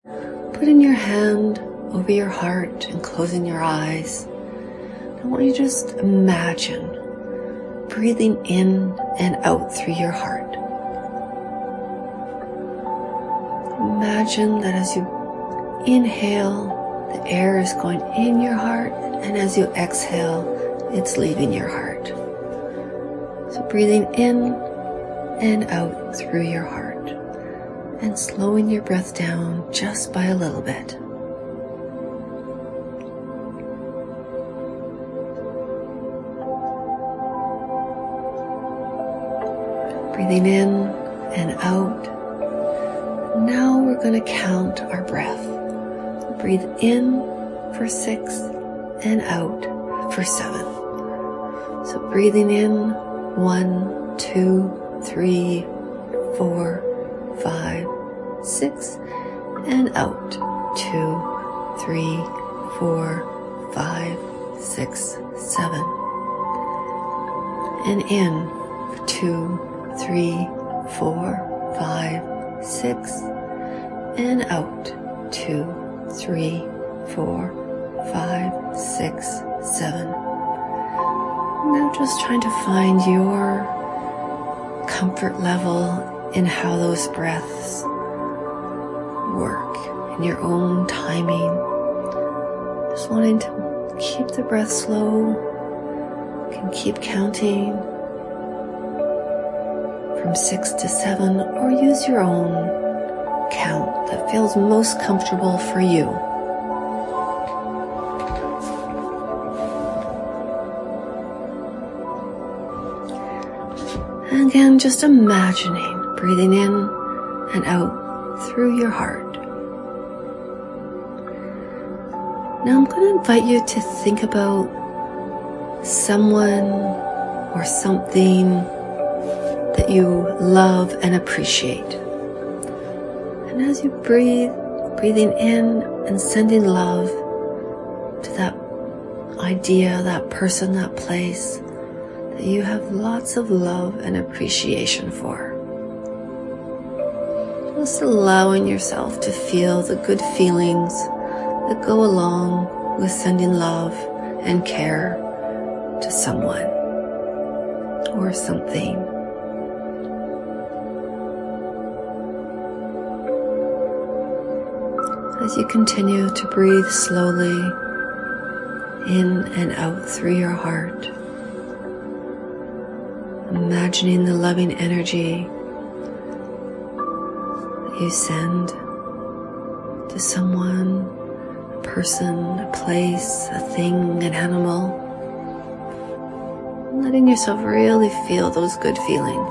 putting your hand over your heart and closing your eyes. I want you to just imagine breathing in and out through your heart. Imagine that as you inhale, the air is going in your heart, and as you exhale, it's leaving your heart. So breathing in and out through your heart, and slowing your breath down just by a little bit. Breathing in and out. Now we're going to count our breath. Breathe in for 6 and out for 7. So breathing in 1, 2, 3, 4, 5, 6, and out 2, 3, 4, 5, 6, 7. And in for 2, 3, 4, 5, 6, and out 2, 3, 4, 5, 6, 7. Now just trying to find your comfort level in how those breaths work in your own timing. Just wanting to keep the breath slow. You can keep counting from 6 to 7, or use your own count that feels most comfortable for you. And again, just imagining breathing in and out through your heart. Now I'm going to invite you to think about someone or something that you love and appreciate. And as you breathe, breathing in and sending love to that idea, that person, that place that you have lots of love and appreciation for. Just allowing yourself to feel the good feelings that go along with sending love and care to someone or something. As you continue to breathe slowly in and out through your heart, imagining the loving energy that you send to someone, a person, a place, a thing, an animal, letting yourself really feel those good feelings.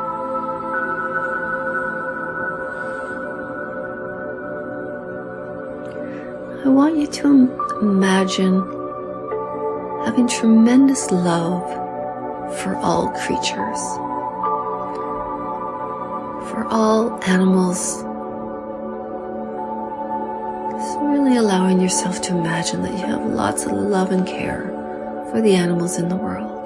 I want you to imagine having tremendous love for all creatures, for all animals. Just really allowing yourself to imagine that you have lots of love and care for the animals in the world.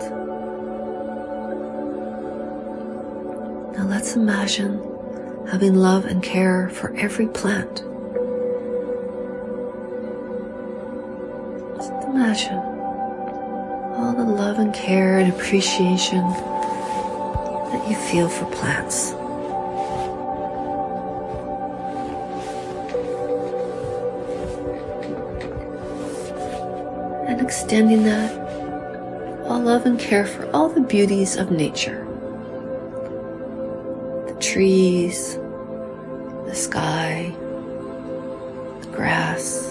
Now let's imagine having love and care for every plant. Imagine all the love and care and appreciation that you feel for plants. And extending that, all love and care for all the beauties of nature. The trees, the sky, the grass,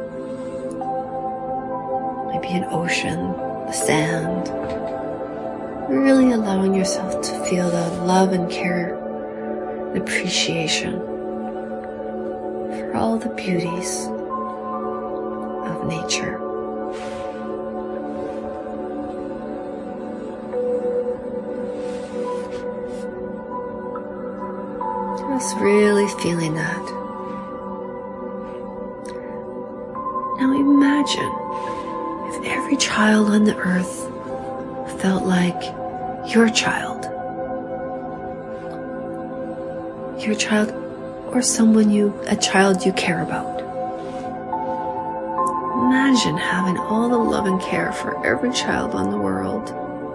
an ocean, the sand, really allowing yourself to feel the love and care and appreciation for all the beauties of nature. Just really feeling that. Now imagine if every child on the earth felt like your child or a child you care about. Imagine having all the love and care for every child in the world.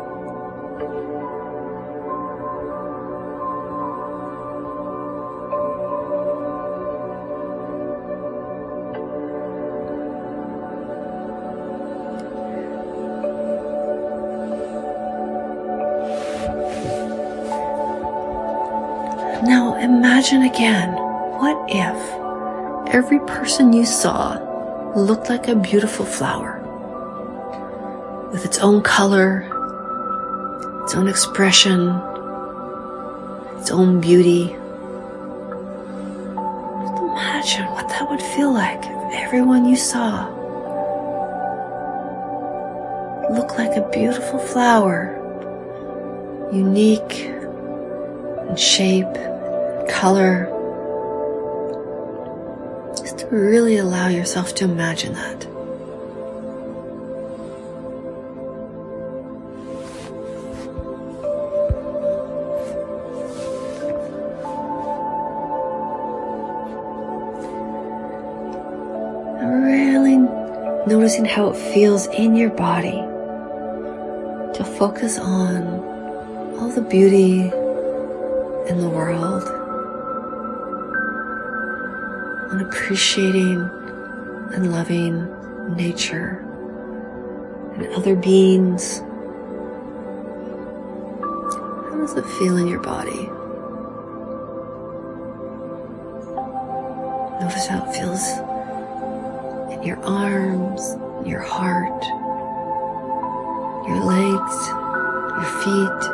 Now imagine again, what if every person you saw looked like a beautiful flower with its own color, its own expression, its own beauty? Just imagine what that would feel like if everyone you saw looked like a beautiful flower, unique in shape, color. Just to really allow yourself to imagine that. And really noticing how it feels in your body to focus on all the beauty in the world, on appreciating and loving nature and other beings. How does it feel in your body? Notice how it feels in your arms, in your heart, your legs, your feet.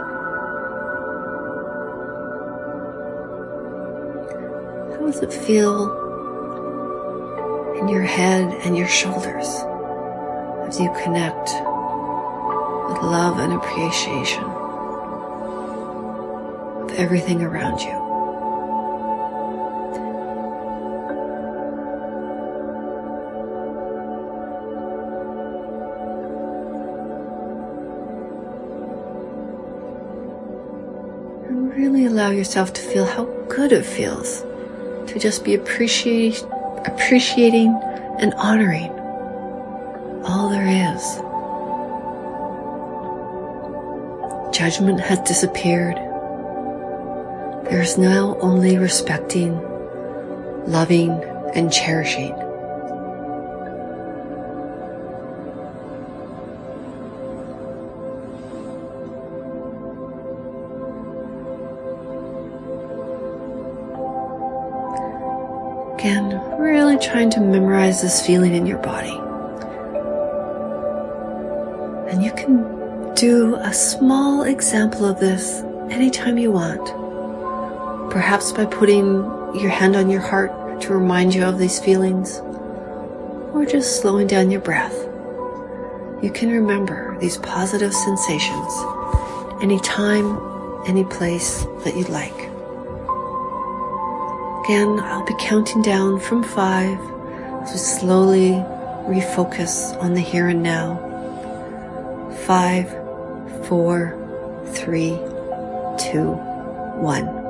How does it feel in your head and your shoulders as you connect with love and appreciation of everything around you? And really allow yourself to feel how good it feels to just be appreciating and honoring all there is. Judgment has disappeared. There's now only respecting, loving, and cherishing. Again, really trying to memorize this feeling in your body. And you can do a small example of this anytime you want. Perhaps by putting your hand on your heart to remind you of these feelings, or just slowing down your breath. You can remember these positive sensations anytime, any place that you'd like. Again, I'll be counting down from 5 as we slowly refocus on the here and now. 5, 4, 3, 2, 1.